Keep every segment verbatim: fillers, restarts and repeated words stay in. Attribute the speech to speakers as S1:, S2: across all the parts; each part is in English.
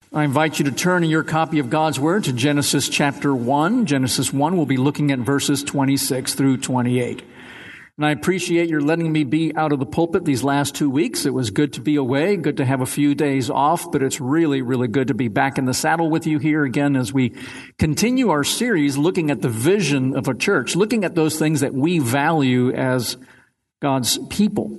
S1: I invite you to turn in your copy of God's Word to Genesis chapter one. Genesis one, we'll be looking at verses twenty-six through twenty-eight. And I appreciate your letting me be out of the pulpit these last two weeks. It was good to be away, good to have a few days off, but it's really, really good to be back in the saddle with you here again as we continue our series looking at the vision of a church, looking at those things that we value as God's people.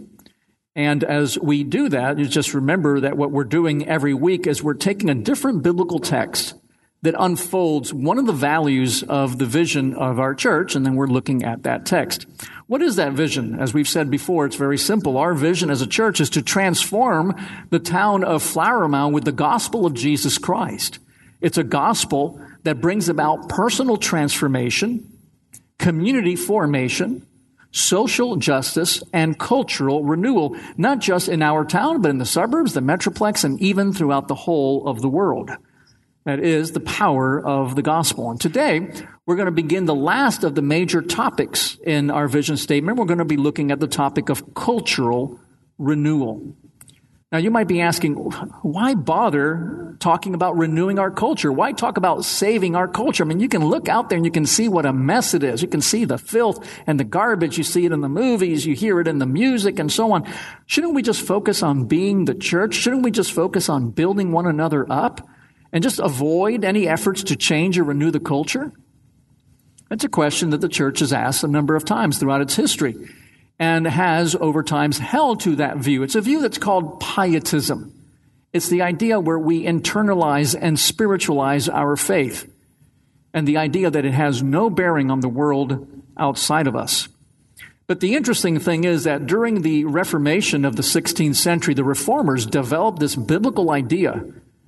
S1: And as we do that, you just remember that what we're doing every week is we're taking a different biblical text that unfolds one of the values of the vision of our church, and then we're looking at that text. What is that vision? As we've said before, it's very simple. Our vision as a church is to transform the town of Flower Mound with the gospel of Jesus Christ. It's a gospel that brings about personal transformation, community formation, social justice, and cultural renewal, not just in our town, but in the suburbs, the metroplex, and even throughout the whole of the world. That is the power of the gospel. And today, we're going to begin the last of the major topics in our vision statement. We're going to be looking at the topic of cultural renewal. Now, you might be asking, why bother talking about renewing our culture? Why talk about saving our culture? I mean, you can look out there and you can see what a mess it is. You can see the filth and the garbage. You see it in the movies. You hear it in the music and so on. Shouldn't we just focus on being the church? Shouldn't we just focus on building one another up and just avoid any efforts to change or renew the culture? That's a question that the church has asked a number of times throughout its history, and has over times held to that view. It's a view that's called pietism. It's the idea where we internalize and spiritualize our faith, and the idea that it has no bearing on the world outside of us. But the interesting thing is that during the Reformation of the sixteenth century, the Reformers developed this biblical idea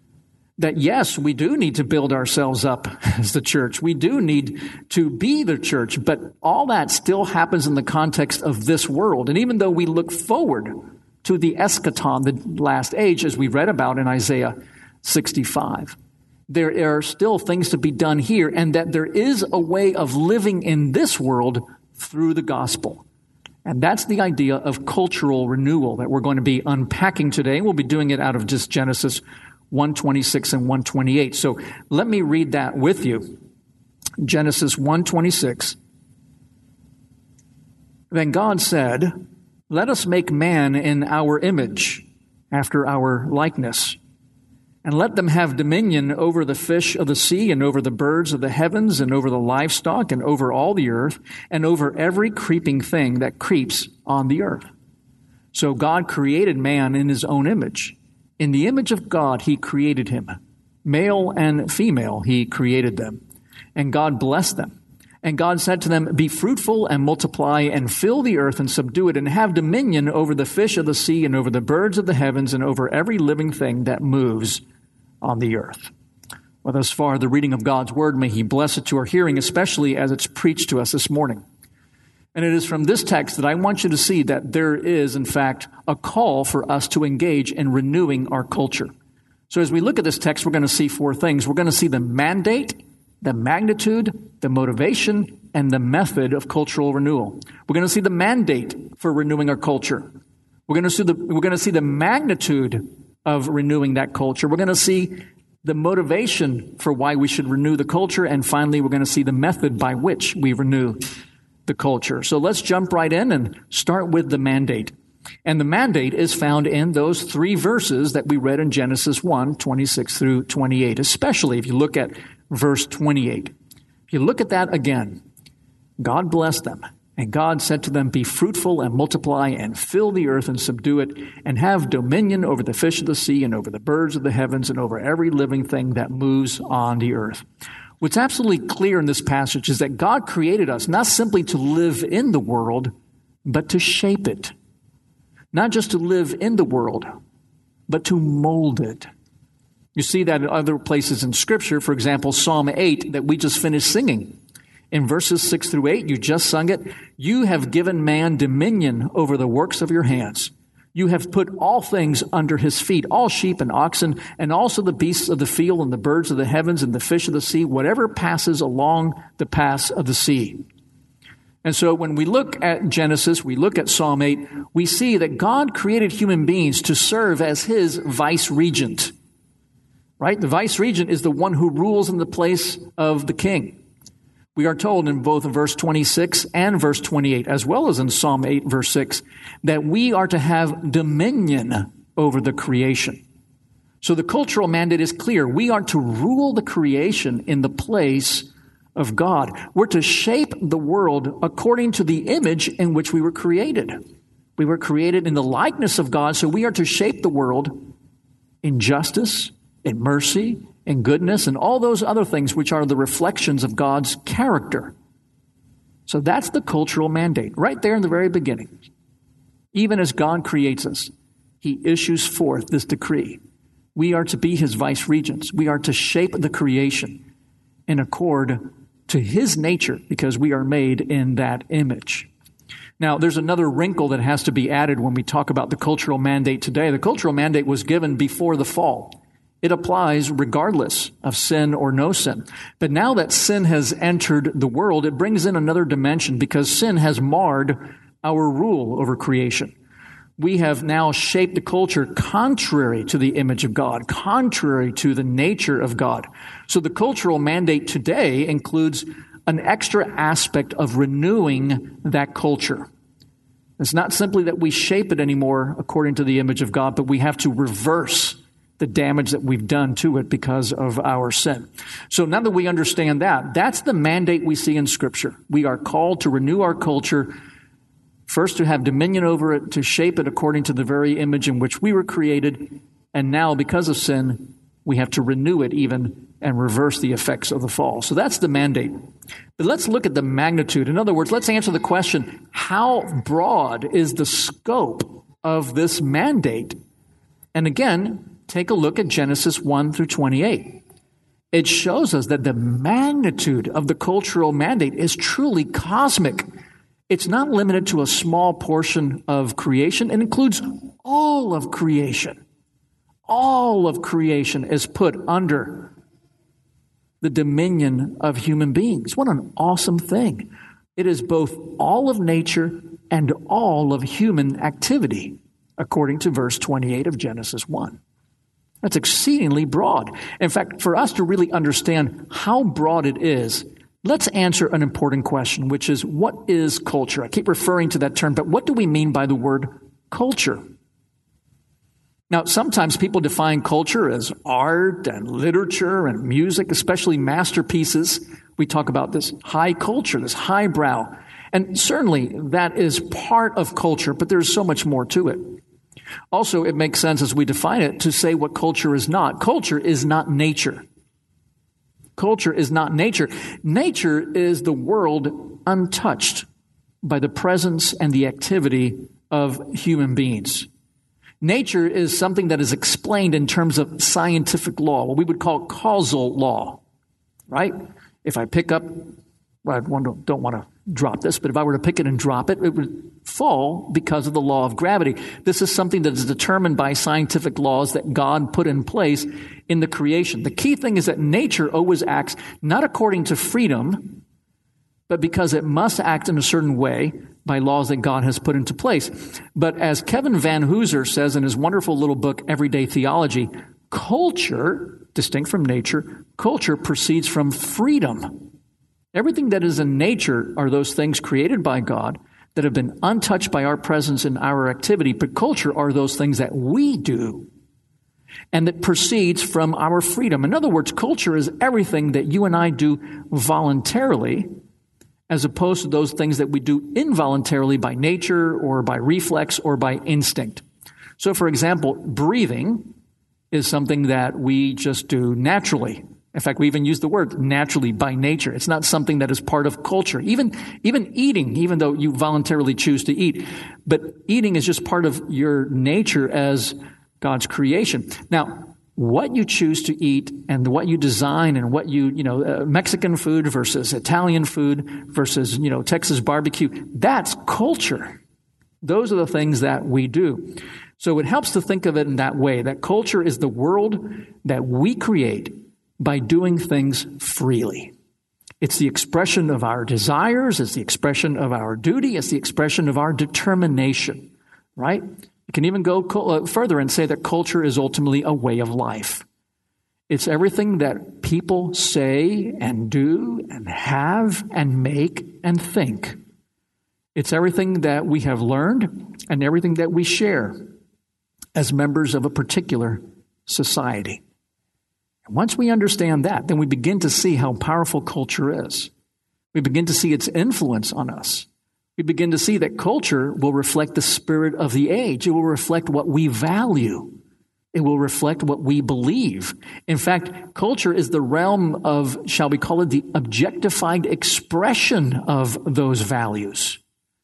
S1: that yes, we do need to build ourselves up as the church. We do need to be the church, but all that still happens in the context of this world. And even though we look forward to the eschaton, the last age, as we read about in Isaiah sixty-five, there are still things to be done here, and that there is a way of living in this world through the gospel. And that's the idea of cultural renewal that we're going to be unpacking today. We'll be doing it out of just Genesis one twenty-six and one twenty-eight. So let me read that with you. Genesis one twenty-six. Then God said, "Let us make man in our image, after our likeness, and let them have dominion over the fish of the sea, and over the birds of the heavens, and over the livestock, and over all the earth, and over every creeping thing that creeps on the earth." So God created man in his own image. In the image of God, he created him. Male and female, he created them. And God blessed them. And God said to them, "Be fruitful and multiply and fill the earth and subdue it, and have dominion over the fish of the sea and over the birds of the heavens and over every living thing that moves on the earth." Well, thus far, the reading of God's word, may he bless it to our hearing, especially as it's preached to us this morning. And it is from this text that I want you to see that there is, in fact, a call for us to engage in renewing our culture. So as we look at this text, we're going to see four things. We're going to see the mandate, the magnitude, the motivation, and the method of cultural renewal. We're going to see the mandate for renewing our culture. We're going to see the, we're going to see the magnitude of renewing that culture. We're going to see the motivation for why we should renew the culture. And finally, we're going to see the method by which we renew the culture. So let's jump right in and start with the mandate. And the mandate is found in those three verses that we read in Genesis one, twenty-six through twenty-eight, especially if you look at verse twenty-eight. If you look at that again, God blessed them, and God said to them, "Be fruitful and multiply and fill the earth and subdue it, and have dominion over the fish of the sea and over the birds of the heavens and over every living thing that moves on the earth." What's absolutely clear in this passage is that God created us not simply to live in the world, but to shape it. Not just to live in the world, but to mold it. You see that in other places in Scripture. For example, Psalm eight that we just finished singing. In verses six through eight, you just sung it. "You have given man dominion over the works of your hands. You have put all things under his feet, all sheep and oxen, and also the beasts of the field and the birds of the heavens and the fish of the sea, whatever passes along the paths of the sea." And so when we look at Genesis, we look at Psalm eight, we see that God created human beings to serve as his vice regent. right? The vice regent is the one who rules in the place of the king. We are told in both verse twenty-six and verse twenty-eight, as well as in Psalm eight, verse six, that we are to have dominion over the creation. So the cultural mandate is clear. We are to rule the creation in the place of God. We're to shape the world according to the image in which we were created. We were created in the likeness of God, so we are to shape the world in justice, in mercy, in goodness, and all those other things which are the reflections of God's character. So that's the cultural mandate, right there in the very beginning. Even as God creates us, He issues forth this decree. We are to be His vice regents. We are to shape the creation in accord to His nature because we are made in that image. Now, there's another wrinkle that has to be added when we talk about the cultural mandate today. The cultural mandate was given before the fall. It applies regardless of sin or no sin. But now that sin has entered the world, it brings in another dimension because sin has marred our rule over creation. We have now shaped the culture contrary to the image of God, contrary to the nature of God. So the cultural mandate today includes an extra aspect of renewing that culture. It's not simply that we shape it anymore according to the image of God, but we have to reverse the damage that we've done to it because of our sin. So now that we understand that, that's the mandate we see in Scripture. We are called to renew our culture, first to have dominion over it, to shape it according to the very image in which we were created, and now because of sin, we have to renew it even and reverse the effects of the fall. So that's the mandate. But let's look at the magnitude. In other words, let's answer the question, how broad is the scope of this mandate? And again, take a look at Genesis one through twenty-eight. It shows us that the magnitude of the cultural mandate is truly cosmic. It's not limited to a small portion of creation. It includes all of creation. All of creation is put under the dominion of human beings. What an awesome thing. It is both all of nature and all of human activity, according to verse twenty-eight of Genesis one. That's exceedingly broad. In fact, for us to really understand how broad it is, let's answer an important question, which is, what is culture? I keep referring to that term, but what do we mean by the word culture? Now, sometimes people define culture as art and literature and music, especially masterpieces. We talk about this high culture, this highbrow. And certainly that is part of culture, but there's so much more to it. Also, it makes sense as we define it to say what culture is not. Culture is not nature. Culture is not nature. Nature is the world untouched by the presence and the activity of human beings. Nature is something that is explained in terms of scientific law, what we would call causal law, right? If I pick up, well, I don't want to drop this, but if I were to pick it and drop it, it would fall because of the law of gravity. This is something that is determined by scientific laws that God put in place in the creation. The key thing is that nature always acts not according to freedom, but because it must act in a certain way by laws that God has put into place. But as Kevin Van Hooser says in his wonderful little book, Everyday Theology, culture, distinct from nature, culture proceeds from freedom. Everything that is in nature are those things created by God that have been untouched by our presence and our activity, but culture are those things that we do and that proceeds from our freedom. In other words, culture is everything that you and I do voluntarily as opposed to those things that we do involuntarily by nature or by reflex or by instinct. So, for example, breathing is something that we just do naturally. In fact, we even use the word naturally by nature. It's not something that is part of culture. Even, even eating, even though you voluntarily choose to eat. But eating is just part of your nature as God's creation. Now, what you choose to eat and what you design and what you, you know, uh, Mexican food versus Italian food versus, you know, Texas barbecue, that's culture. Those are the things that we do. So it helps to think of it in that way, that culture is the world that we create by doing things freely. It's the expression of our desires. It's the expression of our duty. It's the expression of our determination, right? You can even go further and say that culture is ultimately a way of life. It's everything that people say and do and have and make and think. It's everything that we have learned and everything that we share as members of a particular society. And once we understand that, then we begin to see how powerful culture is. We begin to see its influence on us. We begin to see that culture will reflect the spirit of the age. It will reflect what we value. It will reflect what we believe. In fact, culture is the realm of, shall we call it, the objectified expression of those values.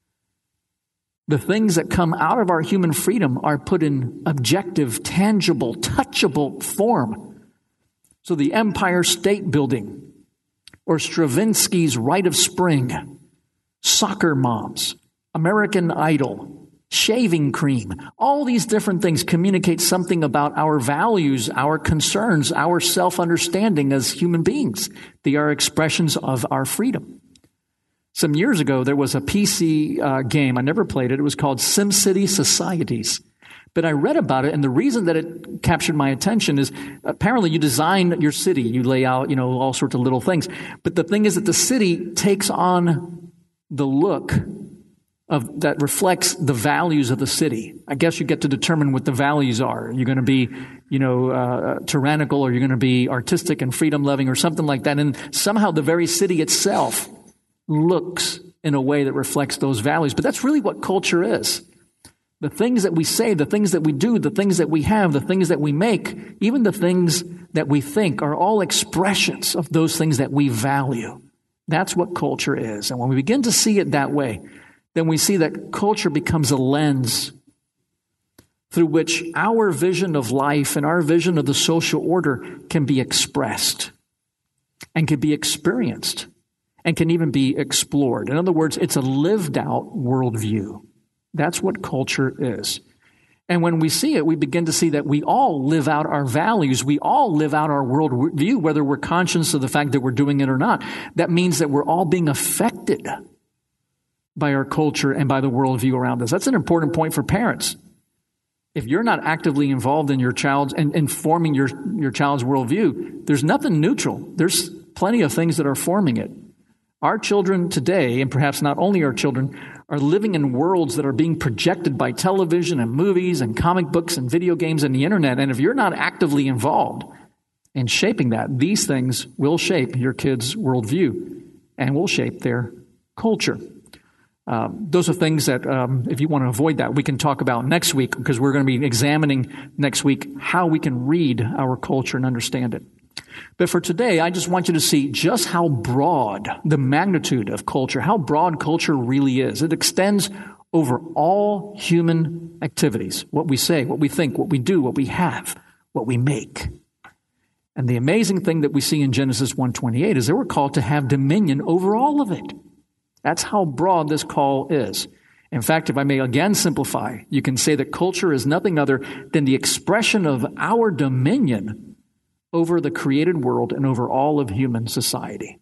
S1: The things that come out of our human freedom are put in objective, tangible, touchable form. So the Empire State Building, or Stravinsky's Rite of Spring, soccer moms, American Idol, shaving cream, all these different things communicate something about our values, our concerns, our self-understanding as human beings. They are expressions of our freedom. Some years ago, there was a P C uh, game. I never played it. It was called SimCity Societies. But I read about it, and the reason that it captured my attention is apparently you design your city. You lay out, you know, all sorts of little things. But the thing is that the city takes on the look of that reflects the values of the city. I guess you get to determine what the values are. You're going to be, you know, uh, tyrannical, or you're going to be artistic and freedom-loving, or something like that. And somehow the very city itself looks in a way that reflects those values. But that's really what culture is. The things that we say, the things that we do, the things that we have, the things that we make, even the things that we think are all expressions of those things that we value. That's what culture is. And when we begin to see it that way, then we see that culture becomes a lens through which our vision of life and our vision of the social order can be expressed and can be experienced and can even be explored. In other words, it's a lived out worldview. That's what culture is. And when we see it, we begin to see that we all live out our values. We all live out our worldview, whether we're conscious of the fact that we're doing it or not. That means that we're all being affected by our culture and by the worldview around us. That's an important point for parents. If you're not actively involved in your child's and informing your, your child's worldview, there's nothing neutral. There's plenty of things that are forming it. Our children today, and perhaps not only our children, are living in worlds that are being projected by television and movies and comic books and video games and the internet. And if you're not actively involved in shaping that, these things will shape your kids' worldview and will shape their culture. Um, those are things that, um, if you want to avoid that, we can talk about next week, because we're going to be examining next week how we can read our culture and understand it. But for today, I just want you to see just how broad the magnitude of culture, how broad culture really is. It extends over all human activities, what we say, what we think, what we do, what we have, what we make. And the amazing thing that we see in Genesis one twenty-eight is that we're called to have dominion over all of it. That's how broad this call is. In fact, if I may again simplify, you can say that culture is nothing other than the expression of our dominion over the created world and over all of human society.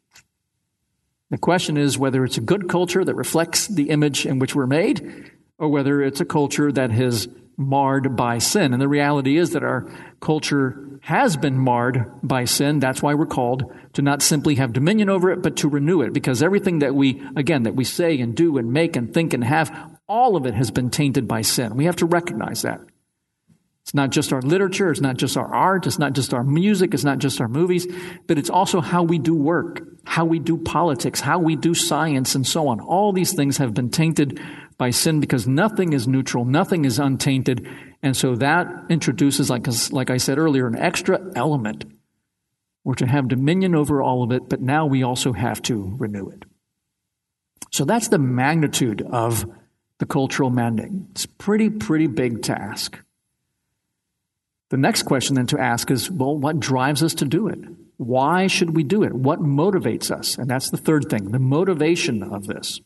S1: The question is whether it's a good culture that reflects the image in which we're made, or whether it's a culture that is marred by sin. And the reality is that our culture has been marred by sin. That's why we're called to not simply have dominion over it, but to renew it. Because everything that we, again, that we say and do and make and think and have, all of it has been tainted by sin. We have to recognize that. It's not just our literature, it's not just our art, it's not just our music, it's not just our movies, but it's also how we do work, how we do politics, how we do science, and so on. All these things have been tainted by sin because nothing is neutral, nothing is untainted, and so that introduces, like, like I said earlier, an extra element. We're to have dominion over all of it, but now we also have to renew it. So that's the magnitude of the cultural mandate. It's a pretty, pretty big task. The next question then to ask is, well, what drives us to do it? Why should we do it? What motivates us? And that's the third thing, the motivation of this.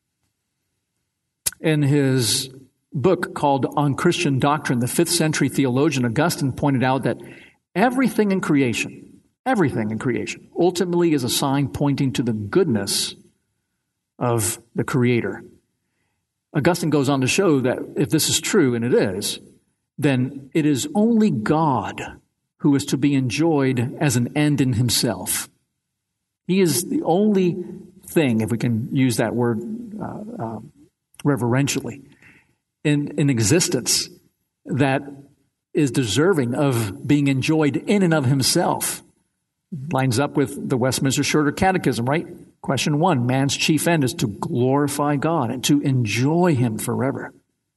S1: In his book called On Christian Doctrine, the fifth century theologian Augustine pointed out that everything in creation, everything in creation, ultimately is a sign pointing to the goodness of the Creator. Augustine goes on to show that if this is true, and it is, then it is only God who is to be enjoyed as an end in himself. He is the only thing, if we can use that word uh, uh, reverentially, in, in existence that is deserving of being enjoyed in and of himself. Lines up with the Westminster Shorter Catechism, right? Question one, man's chief end is to glorify God and to enjoy him forever.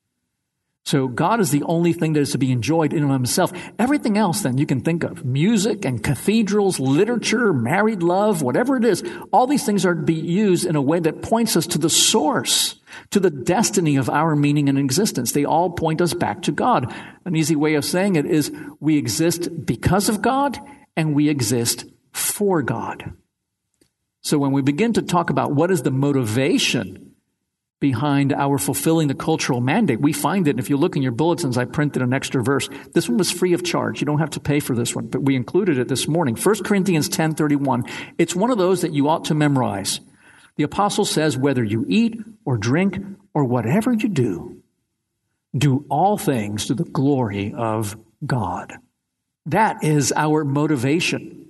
S1: So God is the only thing that is to be enjoyed in and of himself. Everything else then you can think of, music and cathedrals, literature, married love, whatever it is, all these things are to be used in a way that points us to the source, to the destiny of our meaning and existence. They all point us back to God. An easy way of saying it is we exist because of God and we exist for God. So when we begin to talk about what is the motivation behind our fulfilling the cultural mandate, we find it. If you look in your bulletins, I printed an extra verse. This one was free of charge. You don't have to pay for this one, but we included it this morning. First Corinthians ten thirty-one. It's one of those that you ought to memorize. The apostle says, whether you eat or drink or whatever you do, do all things to the glory of God. That is our motivation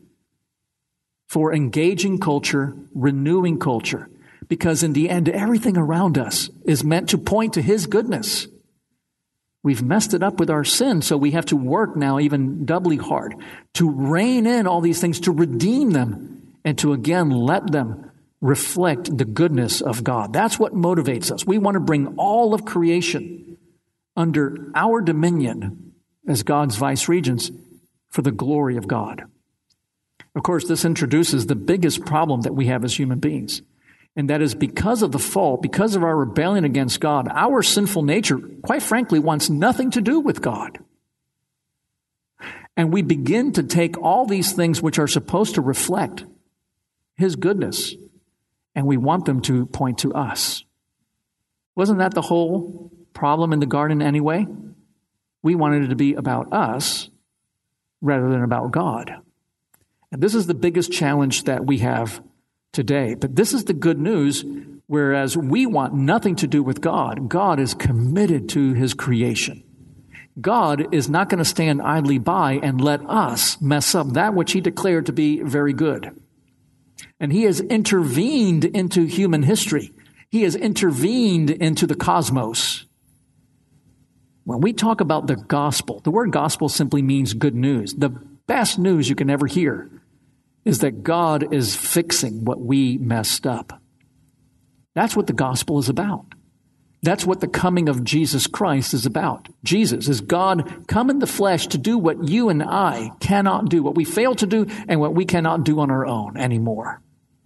S1: for engaging culture, renewing culture. Because in the end, everything around us is meant to point to his goodness. We've messed it up with our sin, so we have to work now even doubly hard to rein in all these things, to redeem them, and to again let them reflect the goodness of God. That's what motivates us. We want to bring all of creation under our dominion as God's vice regents for the glory of God. Of course, this introduces the biggest problem that we have as human beings. And that is because of the fall, because of our rebellion against God, our sinful nature, quite frankly, wants nothing to do with God. And we begin to take all these things which are supposed to reflect his goodness, and we want them to point to us. Wasn't that the whole problem in the garden anyway? We wanted it to be about us rather than about God. And this is the biggest challenge that we have today. But this is the good news, whereas we want nothing to do with God, God is committed to his creation. God is not going to stand idly by and let us mess up that which he declared to be very good. And he has intervened into human history. He has intervened into the cosmos. When we talk about the gospel, the word gospel simply means good news. The best news you can ever hear is that God is fixing what we messed up. That's what the gospel is about. That's what the coming of Jesus Christ is about. Jesus is God come in the flesh to do what you and I cannot do, what we fail to do and what we cannot do on our own anymore.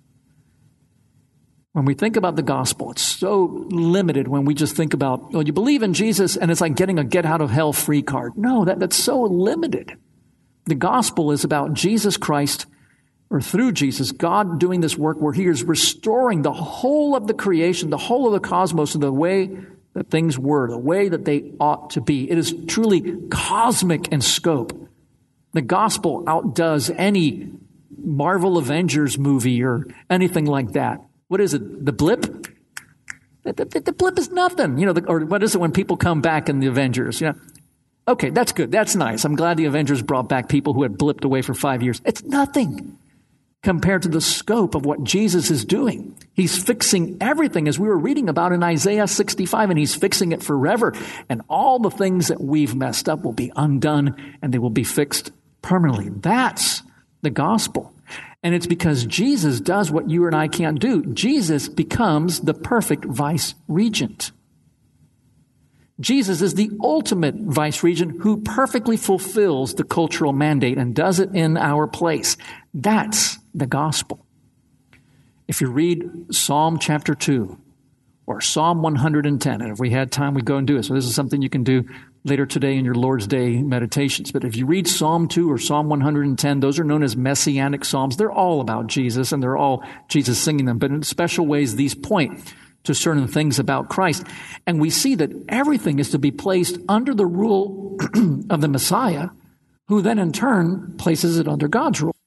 S1: When we think about the gospel, it's so limited when we just think about, oh, you believe in Jesus and it's like getting a get out of hell free card. No, that, that's so limited. The gospel is about Jesus Christ, or through Jesus, God doing this work where he is restoring the whole of the creation, the whole of the cosmos in the way that things were, the way that they ought to be. It is truly cosmic in scope. The gospel outdoes any Marvel Avengers movie or anything like that. What is it? The blip? The, the, the blip is nothing. You know, the, or what is it when people come back in the Avengers? You know, okay, that's good. That's nice. I'm glad the Avengers brought back people who had blipped away for five years. It's nothing compared to the scope of what Jesus is doing. He's fixing everything, as we were reading about in Isaiah sixty-five, and he's fixing it forever. And all the things that we've messed up will be undone, and they will be fixed permanently. That's the gospel. And it's because Jesus does what you and I can't do. Jesus becomes the perfect vice regent. Jesus is the ultimate vice regent who perfectly fulfills the cultural mandate and does it in our place. That's the gospel. If you read Psalm chapter two or Psalm one hundred ten, and if we had time, we'd go and do it. So this is something you can do later today in your Lord's Day meditations. But if you read Psalm two or Psalm one hundred ten, those are known as messianic psalms. They're all about Jesus, and they're all Jesus singing them. But in special ways, these point to certain things about Christ. And we see that everything is to be placed under the rule of the Messiah, who then in turn places it under God's rule.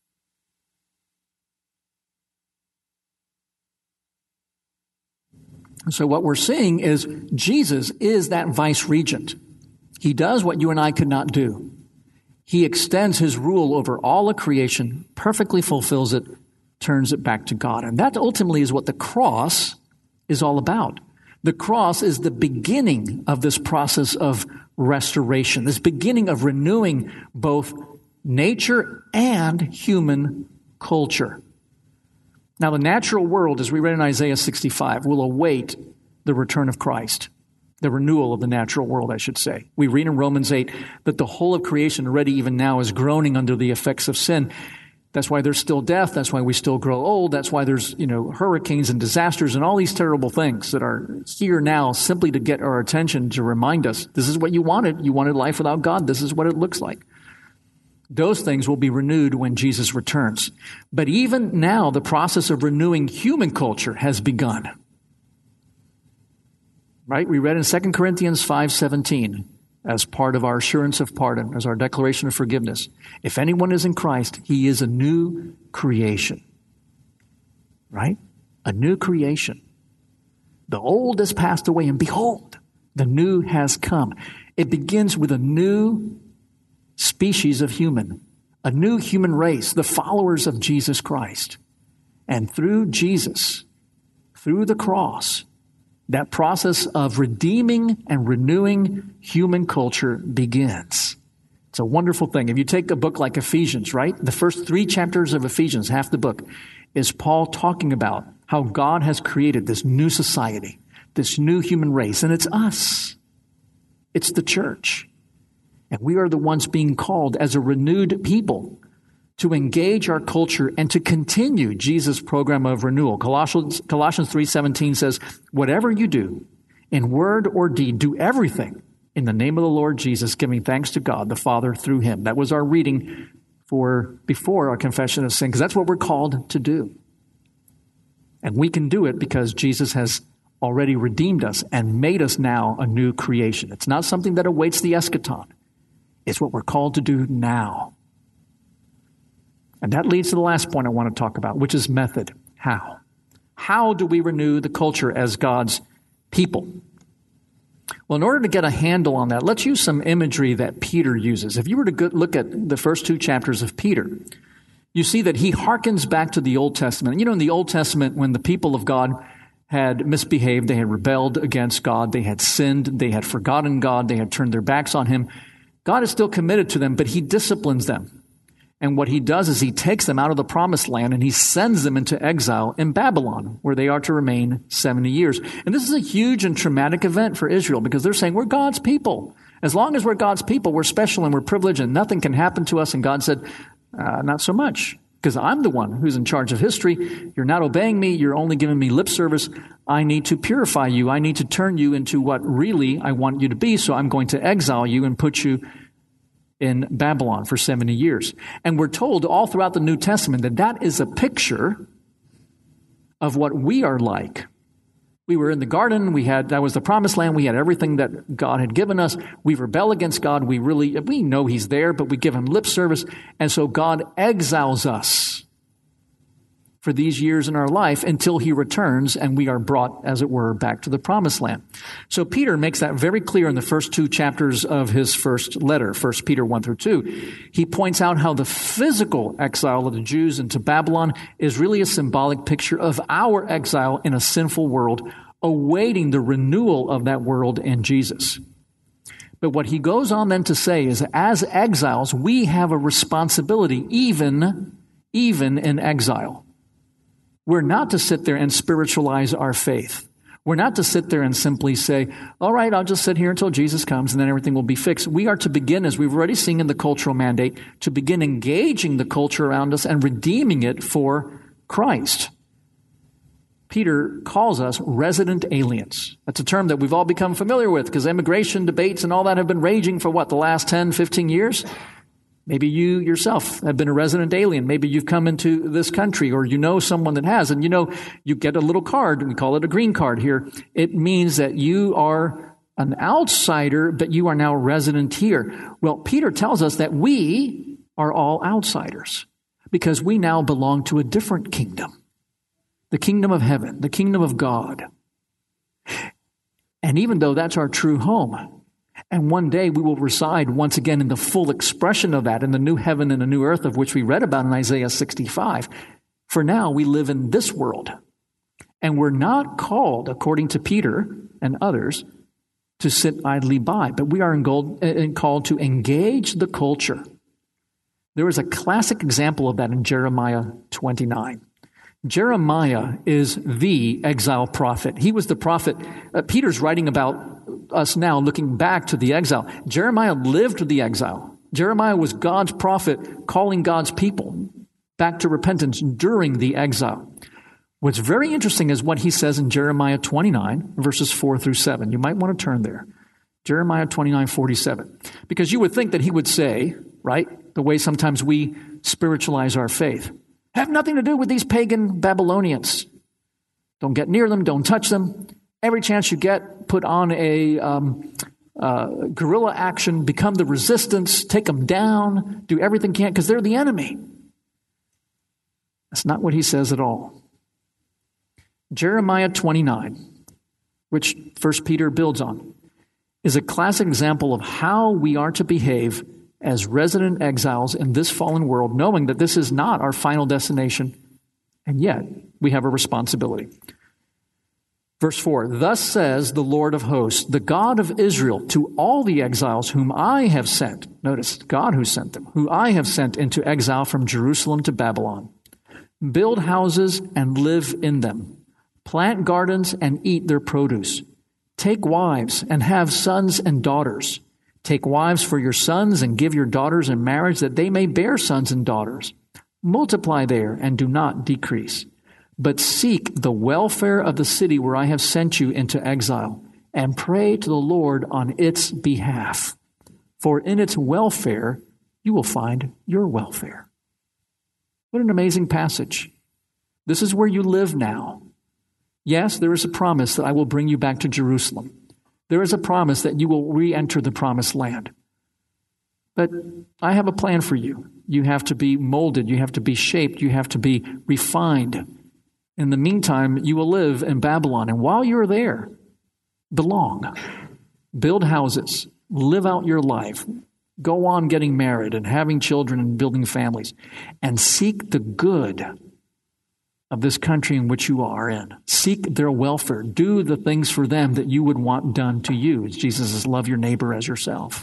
S1: So what we're seeing is Jesus is that vice regent. He does what you and I could not do. He extends his rule over all of creation, perfectly fulfills it, turns it back to God. And that ultimately is what the cross is all about. The cross is the beginning of this process of restoration, this beginning of renewing both nature and human culture. Now, the natural world, as we read in Isaiah sixty-five, will await the return of Christ. The renewal of the natural world, I should say. We read in Romans eight that the whole of creation already even now is groaning under the effects of sin. That's why there's still death. That's why we still grow old. That's why there's, you know, hurricanes and disasters and all these terrible things that are here now simply to get our attention, to remind us, this is what you wanted. You wanted life without God. This is what it looks like. Those things will be renewed when Jesus returns. But even now, the process of renewing human culture has begun. Right? We read in Second Corinthians five seventeen, as part of our assurance of pardon, as our declaration of forgiveness. If anyone is in Christ, he is a new creation. Right? A new creation. The old has passed away, and behold, the new has come. It begins with a new species of human, a new human race, the followers of Jesus Christ. And through Jesus, through the cross, that process of redeeming and renewing human culture begins. It's a wonderful thing. If you take a book like Ephesians, right? The first three chapters of Ephesians, half the book, is Paul talking about how God has created this new society, this new human race, and it's us. It's the church. And we are the ones being called as a renewed people to engage our culture and to continue Jesus' program of renewal. Colossians, Colossians three seventeen says, whatever you do, in word or deed, do everything in the name of the Lord Jesus, giving thanks to God the Father through him. That was our reading for before our confession of sin, because that's what we're called to do. And we can do it because Jesus has already redeemed us and made us now a new creation. It's not something that awaits the eschaton. It's what we're called to do now. And that leads to the last point I want to talk about, which is method. How? How do we renew the culture as God's people? Well, in order to get a handle on that, let's use some imagery that Peter uses. If you were to go look at the first two chapters of Peter, you see that he harkens back to the Old Testament. You know, in the Old Testament, when the people of God had misbehaved, they had rebelled against God, they had sinned, they had forgotten God, they had turned their backs on him, God is still committed to them, but he disciplines them. And what he does is he takes them out of the promised land and he sends them into exile in Babylon, where they are to remain seventy years. And this is a huge and traumatic event for Israel because they're saying, we're God's people. As long as we're God's people, we're special and we're privileged and nothing can happen to us. And God said, uh, not so much, because I'm the one who's in charge of history. You're not obeying me. You're only giving me lip service. I need to purify you. I need to turn you into what really I want you to be. So I'm going to exile you and put you in Babylon for seventy years. And we're told all throughout the New Testament that that is a picture of what we are like. We were in the garden. We had, that was the promised land. We had everything that God had given us. We rebel against God. We really, we know he's there, but we give him lip service. And so God exiles us for these years in our life until he returns and we are brought, as it were, back to the promised land. So Peter makes that very clear in the first two chapters of his first letter, First Peter one through two. He points out how the physical exile of the Jews into Babylon is really a symbolic picture of our exile in a sinful world, awaiting the renewal of that world in Jesus. But what he goes on then to say is, as exiles, we have a responsibility even, even in exile. We're not to sit there and spiritualize our faith. We're not to sit there and simply say, all right, I'll just sit here until Jesus comes and then everything will be fixed. We are to begin, as we've already seen in the cultural mandate, to begin engaging the culture around us and redeeming it for Christ. Peter calls us resident aliens. That's a term that we've all become familiar with because immigration debates and all that have been raging for what, the last ten, fifteen years? Maybe you yourself have been a resident alien. Maybe you've come into this country or you know someone that has. And you know, you get a little card. We call it a green card here. It means that you are an outsider, but you are now resident here. Well, Peter tells us that we are all outsiders because we now belong to a different kingdom. The kingdom of heaven, the kingdom of God. And even though that's our true home, And one day we will reside once again in the full expression of that, in the new heaven and the new earth of which we read about in Isaiah sixty-five. For now, we live in this world. And we're not called, according to Peter and others, to sit idly by, but we are called to engage the culture. There is a classic example of that in Jeremiah twenty-nine. Jeremiah is the exile prophet. He was the prophet. Uh, Peter's writing about us now, looking back to the exile. Jeremiah lived the exile. Jeremiah was God's prophet, calling God's people back to repentance during the exile. What's very interesting is what he says in Jeremiah twenty-nine, verses four through seven. You might want to turn there. Jeremiah twenty-nine, forty-seven. Because you would think that he would say, right, the way sometimes we spiritualize our faith, have nothing to do with these pagan Babylonians. Don't get near them. Don't touch them. Every chance you get, put on a um, uh, guerrilla action, become the resistance, take them down, do everything you can, because they're the enemy. That's not what he says at all. Jeremiah twenty-nine, which First Peter builds on, is a classic example of how we are to behave as resident exiles in this fallen world, knowing that this is not our final destination, and yet we have a responsibility. Verse four, thus says the Lord of hosts, the God of Israel, to all the exiles whom I have sent. Notice, God who sent them, who I have sent into exile from Jerusalem to Babylon. Build houses and live in them. Plant gardens and eat their produce. Take wives and have sons and daughters. Take wives for your sons and give your daughters in marriage that they may bear sons and daughters. Multiply there and do not decrease. But seek the welfare of the city where I have sent you into exile and pray to the Lord on its behalf. For in its welfare you will find your welfare. What an amazing passage. This is where you live now. Yes, there is a promise that I will bring you back to Jerusalem. There is a promise that you will re-enter the promised land. But I have a plan for you. You have to be molded. You have to be shaped. You have to be refined. In the meantime, you will live in Babylon. And while you're there, belong. Build houses. Live out your life. Go on getting married and having children and building families. And seek the good of this country in which you are in. Seek their welfare. Do the things for them that you would want done to you. As Jesus says, love your neighbor as yourself.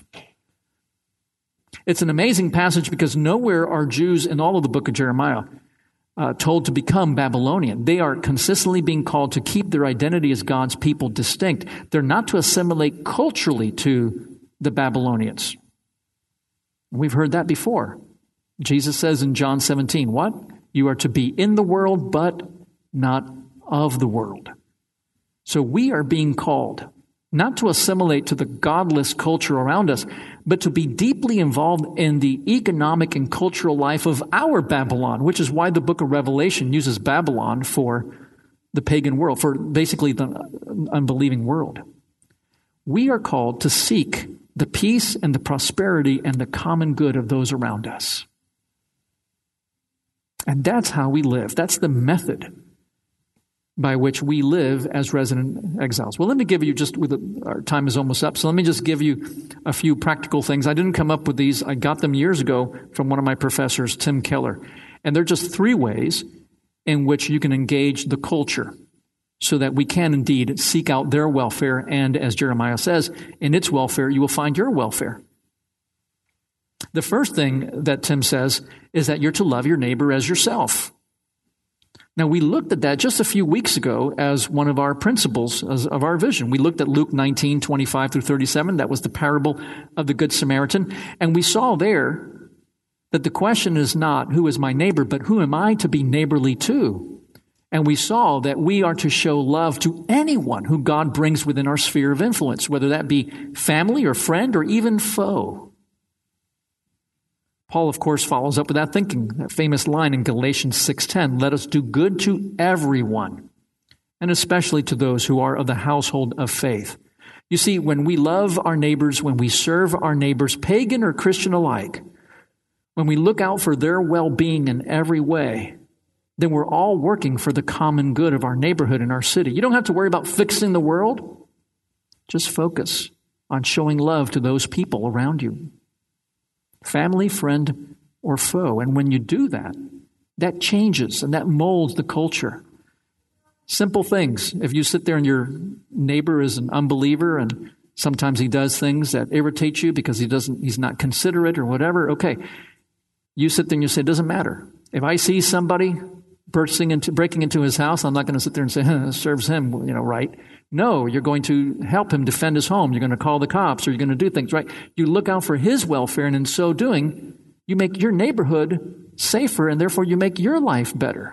S1: It's an amazing passage because nowhere are Jews in all of the book of Jeremiah uh, told to become Babylonian. They are consistently being called to keep their identity as God's people distinct. They're not to assimilate culturally to the Babylonians. We've heard that before. Jesus says in John seventeen, what? You are to be in the world, but not of the world. So we are being called not to assimilate to the godless culture around us, but to be deeply involved in the economic and cultural life of our Babylon, which is why the book of Revelation uses Babylon for the pagan world, for basically the unbelieving world. We are called to seek the peace and the prosperity and the common good of those around us. And that's how we live. That's the method by which we live as resident exiles. Well, let me give you just, with the, our time is almost up, so let me just give you a few practical things. I didn't come up with these. I got them years ago from one of my professors, Tim Keller. And they're just three ways in which you can engage the culture so that we can indeed seek out their welfare. And as Jeremiah says, in its welfare, you will find your welfare. The first thing that Tim says is that you're to love your neighbor as yourself. Now, we looked at that just a few weeks ago as one of our principles of our vision. We looked at Luke nineteen, twenty-five through thirty-seven. That was the parable of the Good Samaritan. And we saw there that the question is not, who is my neighbor, but who am I to be neighborly to? And we saw that we are to show love to anyone who God brings within our sphere of influence, whether that be family or friend or even foe. Paul, of course, follows up with that thinking, that famous line in Galatians six ten, let us do good to everyone, and especially to those who are of the household of faith. You see, when we love our neighbors, when we serve our neighbors, pagan or Christian alike, when we look out for their well-being in every way, then we're all working for the common good of our neighborhood and our city. You don't have to worry about fixing the world. Just focus on showing love to those people around you, family, friend, or foe. And when you do that, that changes and that molds the culture. Simple things. If you sit there and your neighbor is an unbeliever and sometimes he does things that irritate you because he doesn't, he's not considerate or whatever, okay. You sit there and you say, it doesn't matter. If I see somebody bursting into, breaking into his house, I'm not going to sit there and say, huh, serves him, you know, right? No, you're going to help him defend his home. You're going to call the cops, or you're going to do things, right? You look out for his welfare, and in so doing, you make your neighborhood safer, and therefore you make your life better.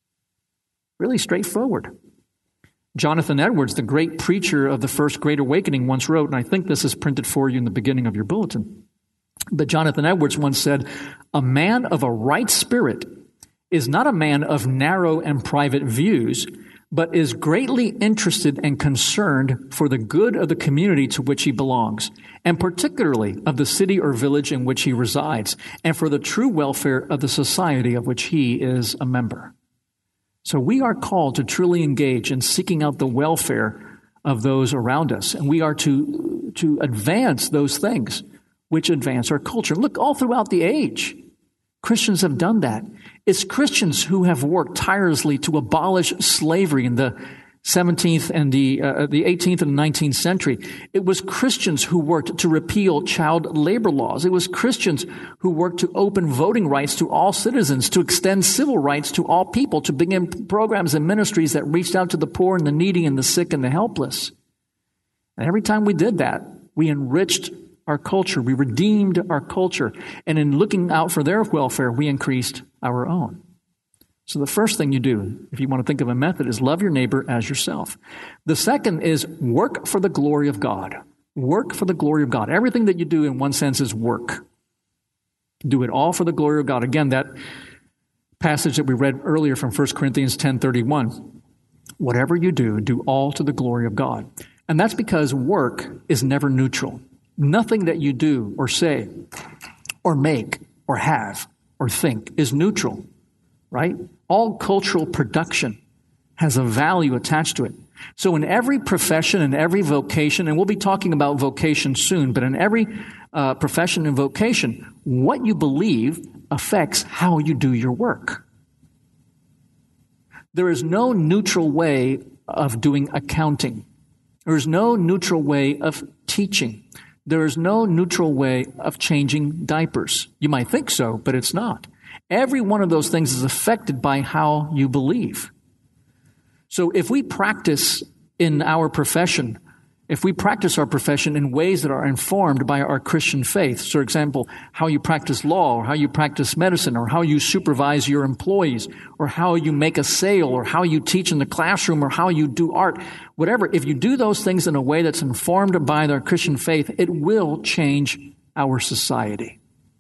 S1: Really straightforward. Jonathan Edwards, the great preacher of the First Great Awakening, once wrote, and I think this is printed for you in the beginning of your bulletin, but Jonathan Edwards once said, "A man of a right spirit is not a man of narrow and private views, but is greatly interested and concerned for the good of the community to which he belongs, and particularly of the city or village in which he resides, and for the true welfare of the society of which he is a member." So we are called to truly engage in seeking out the welfare of those around us, and we are to, to advance those things which advance our culture. Look, all throughout the age, Christians have done that. It's Christians who have worked tirelessly to abolish slavery in the seventeenth and the uh, the eighteenth and nineteenth century. It was Christians who worked to repeal child labor laws. It was Christians who worked to open voting rights to all citizens, to extend civil rights to all people, to begin programs and ministries that reached out to the poor and the needy and the sick and the helpless. And every time we did that, we enriched our culture. We redeemed our culture. And in looking out for their welfare, we increased our own. So the first thing you do, if you want to think of a method, is love your neighbor as yourself. The second is work for the glory of God. Work for the glory of God. Everything that you do, in one sense, is work. Do it all for the glory of God. Again, that passage that we read earlier from First Corinthians ten thirty-one. Whatever you do, do all to the glory of God. And that's because work is never neutral. Nothing that you do or say or make or have or think is neutral, right? All cultural production has a value attached to it. So in every profession and every vocation, and we'll be talking about vocation soon, but in every uh, profession and vocation, what you believe affects how you do your work. There is no neutral way of doing accounting. There is no neutral way of teaching. There is no neutral way of changing diapers. You might think so, but it's not. Every one of those things is affected by how you believe. So if we practice in our profession, if we practice our profession in ways that are informed by our Christian faith, for example, how you practice law, or how you practice medicine, or how you supervise your employees, or how you make a sale, or how you teach in the classroom, or how you do art, whatever, if you do those things in a way that's informed by our Christian faith, it will change our society.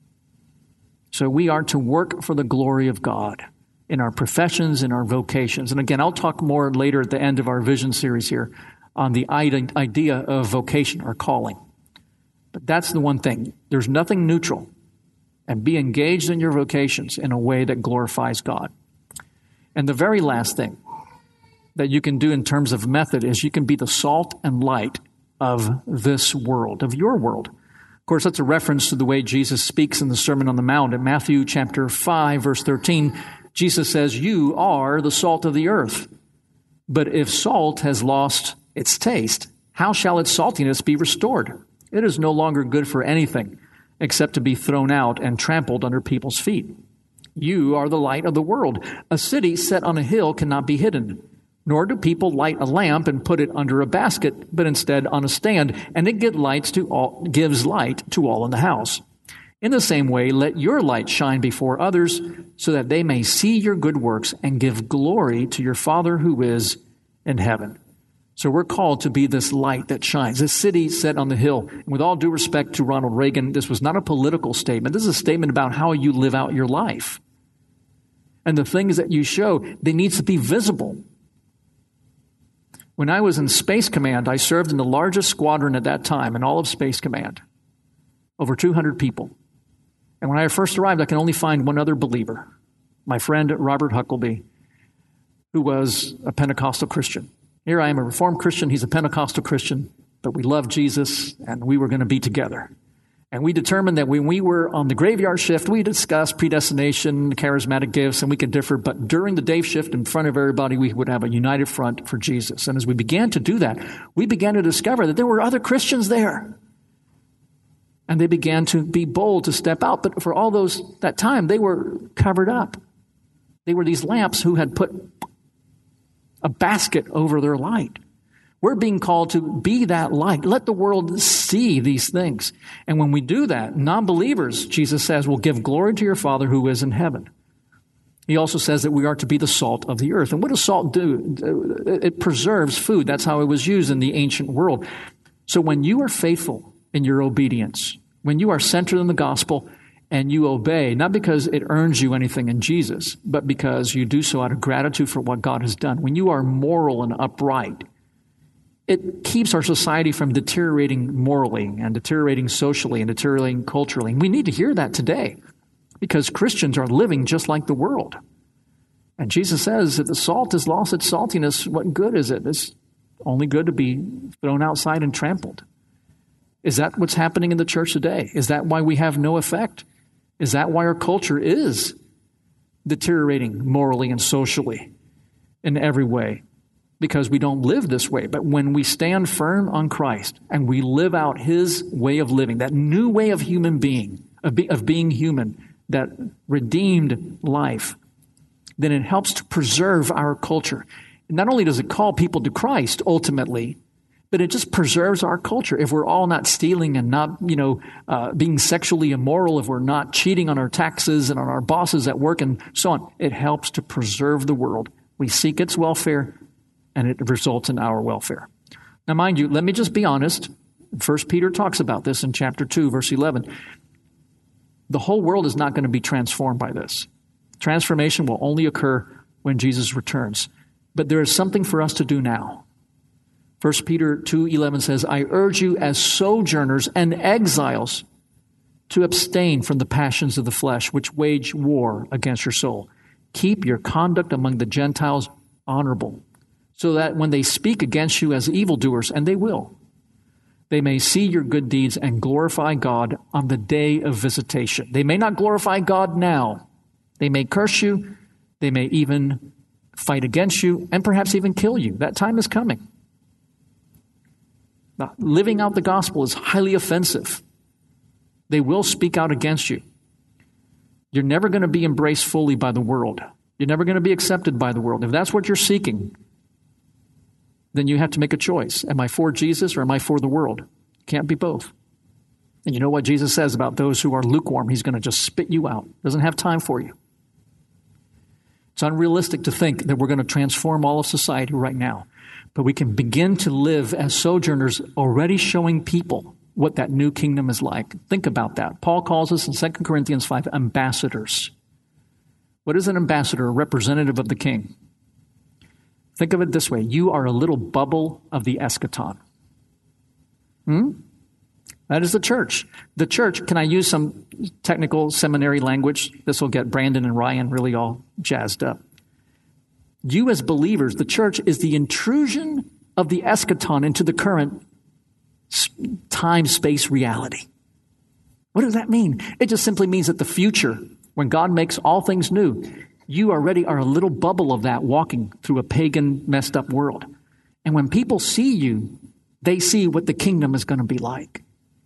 S1: So we are to work for the glory of God in our professions, in our vocations. And again, I'll talk more later at the end of our vision series here on the idea of vocation or calling. But that's the one thing. There's nothing neutral. And be engaged in your vocations in a way that glorifies God. And the very last thing that you can do in terms of method is you can be the salt and light of this world, of your world. Of course, that's a reference to the way Jesus speaks in the Sermon on the Mount. In Matthew chapter five, verse thirteen, Jesus says, "You are the salt of the earth. But if salt has lost its taste, how shall its saltiness be restored? It is no longer good for anything except to be thrown out and trampled under people's feet. You are the light of the world. A city set on a hill cannot be hidden. Nor do people light a lamp and put it under a basket, but instead on a stand, and it gives light to all, gives light to all in the house. In the same way, let your light shine before others, so that they may see your good works and give glory to your Father who is in heaven." So we're called to be this light that shines, this city set on the hill. And with all due respect to Ronald Reagan, this was not a political statement. This is a statement about how you live out your life. And the things that you show, they need to be visible. When I was in Space Command, I served in the largest squadron at that time in all of Space Command, over two hundred people. And when I first arrived, I could only find one other believer, my friend Robert Huckleby, who was a Pentecostal Christian. Here I am, a Reformed Christian. He's a Pentecostal Christian. but we loved Jesus and we were going to be together. And we determined that when we were on the graveyard shift, we discussed predestination, charismatic gifts, and we could differ. But during the day shift in front of everybody, we would have a united front for Jesus. And as we began to do that, we began to discover that there were other Christians there. And they began to be bold to step out. But for all those that time, they were covered up. They were these lamps who had put a basket over their light. We're being called to be that light. Let the world see these things. And when we do that, non-believers, Jesus says, will give glory to your Father who is in heaven. He also says that we are to be the salt of the earth. And what does salt do? It preserves food. That's how it was used in the ancient world. So when you are faithful in your obedience, when you are centered in the gospel and you obey, not because it earns you anything in Jesus, but because you do so out of gratitude for what God has done, when you are moral and upright, it keeps our society from deteriorating morally and deteriorating socially and deteriorating culturally. And we need to hear that today because Christians are living just like the world. And Jesus says, if the salt has lost its saltiness, what good is it? It's only good to be thrown outside and trampled. Is that what's happening in the church today? Is that why we have no effect? Is that why our culture is deteriorating morally and socially in every way? Because we don't live this way. But when we stand firm on Christ and we live out his way of living, that new way of human being, of, be, of being human, that redeemed life, then it helps to preserve our culture. And not only does it call people to Christ ultimately, but it just preserves our culture. If we're all not stealing and not, you know, uh, being sexually immoral, if we're not cheating on our taxes and on our bosses at work and so on, it helps to preserve the world. We seek its welfare, and it results in our welfare. Now, mind you, let me just be honest. First Peter talks about this in chapter two, verse eleven. The whole world is not going to be transformed by this. Transformation will only occur when Jesus returns. But there is something for us to do now. First Peter two eleven says, I urge you as sojourners and exiles to abstain from the passions of the flesh, which wage war against your soul. Keep your conduct among the Gentiles honorable, so that when they speak against you as evildoers, and they will, they may see your good deeds and glorify God on the day of visitation. They may not glorify God now. They may curse you. They may even fight against you and perhaps even kill you. That time is coming. Now, living out the gospel is highly offensive. They will speak out against you. You're never going to be embraced fully by the world. You're never going to be accepted by the world. If that's what you're seeking, then you have to make a choice. Am I for Jesus or am I for the world? Can't be both. And you know what Jesus says about those who are lukewarm? He's going to just spit you out. Doesn't have time for you. It's unrealistic to think that we're going to transform all of society right now. But we can begin to live as sojourners, already showing people what that new kingdom is like. Think about that. Paul calls us in Second Corinthians five ambassadors. What is an ambassador? A representative of the king. Think of it this way. You are a little bubble of the eschaton. Hmm? That is the church. The church, can I use some technical seminary language? This will get Brandon and Ryan really all jazzed up. You as believers, the church is the intrusion of the eschaton into the current time-space reality. What does that mean? It just simply means that the future, when God makes all things new, you already are a little bubble of that walking through a pagan, messed up world. And when people see you, they see what the kingdom is going to be like.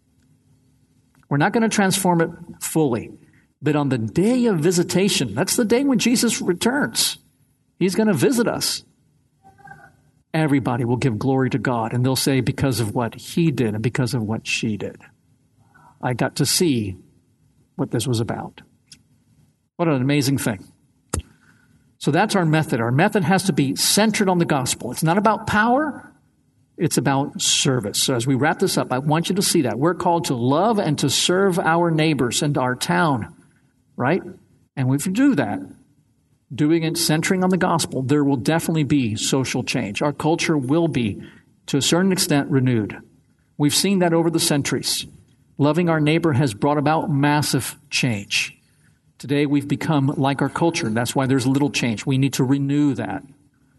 S1: We're not going to transform it fully, but on the day of visitation, that's the day when Jesus returns. He's going to visit us. Everybody will give glory to God, and they'll say because of what he did and because of what she did. I got to see what this was about. What an amazing thing. So that's our method. Our method has to be centered on the gospel. It's not about power. It's about service. So as we wrap this up, I want you to see that. We're called to love and to serve our neighbors and our town, right? And if we do that, doing it centering on the gospel, there will definitely be social change. Our culture will be, to a certain extent, renewed. We've seen that over the centuries. Loving our neighbor has brought about massive change. Today, we've become like our culture. That's why there's little change. We need to renew that.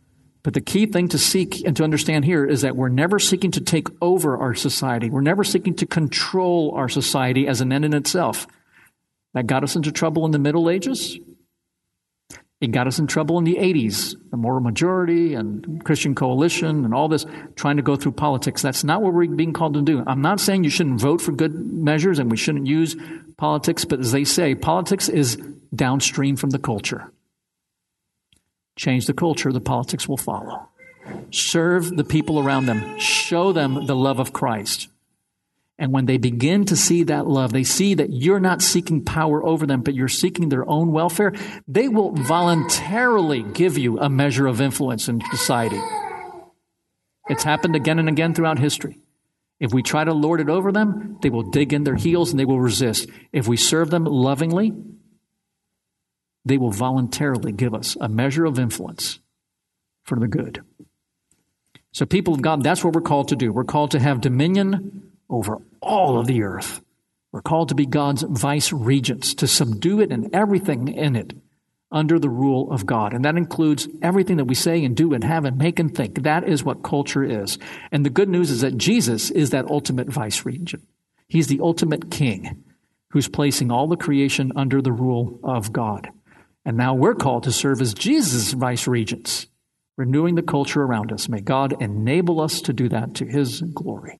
S1: But the key thing to seek and to understand here is that we're never seeking to take over our society. We're never seeking to control our society as an end in itself. That got us into trouble in the Middle Ages. It got us in trouble in the eighties, the moral majority and Christian coalition and all this, trying to go through politics. That's not what we're being called to do. I'm not saying you shouldn't vote for good measures and we shouldn't use politics, but as they say, politics is downstream from the culture. Change the culture, the politics will follow. Serve the people around them. Show them the love of Christ. And when they begin to see that love, they see that you're not seeking power over them, but you're seeking their own welfare, they will voluntarily give you a measure of influence in society. It's happened again and again throughout history. If we try to lord it over them, they will dig in their heels and they will resist. If we serve them lovingly, they will voluntarily give us a measure of influence for the good. So people of God, that's what we're called to do. We're called to have dominion over all of the earth. We're called to be God's vice regents, to subdue it and everything in it under the rule of God. And that includes everything that we say and do and have and make and think. That is what culture is. And the good news is that Jesus is that ultimate vice regent. He's the ultimate king who's placing all the creation under the rule of God. And now we're called to serve as Jesus' vice regents, renewing the culture around us. May God enable us to do that to his glory.